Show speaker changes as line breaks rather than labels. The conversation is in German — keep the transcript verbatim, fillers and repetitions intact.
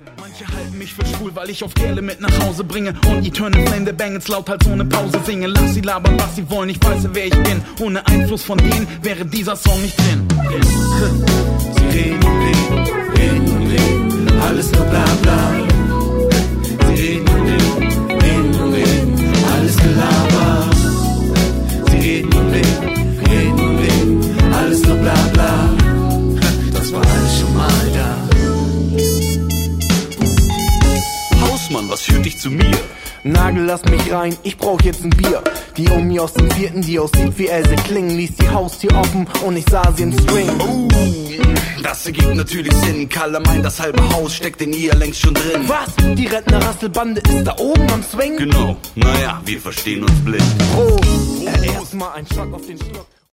Manche halten mich für schwul, weil ich auf Kerle mit nach Hause bringe und Eternal Flame der Bangles laut halt ohne Pause singe. Lass sie labern, was sie wollen, ich weiß, wer ich bin. Ohne Einfluss von denen wäre dieser Song nicht drin.
Sie reden und reden, reden und reden, alles nur bla bla. Sie reden und reden, reden und reden, alles Gelaber. Sie reden und reden, reden und reden, alles nur bla bla. Das war alles schon mal da.
Hausmann, was führt dich zu mir?
Nagel, lass mich rein, ich brauch jetzt ein Bier. Die Omi aus dem vierten, die aussieht wie Else Kling, ließ die Haustür offen und ich sah sie im String.
Oh, das ergibt natürlich Sinn. Kalle meint, das halbe Haus steckt in ihr längst schon drin.
Was? Die Rentner-Rasselbande ist da oben am Swing?
Genau, naja, wir verstehen uns blind.
Oh, äh, erstmal ein Schock auf den Schluck.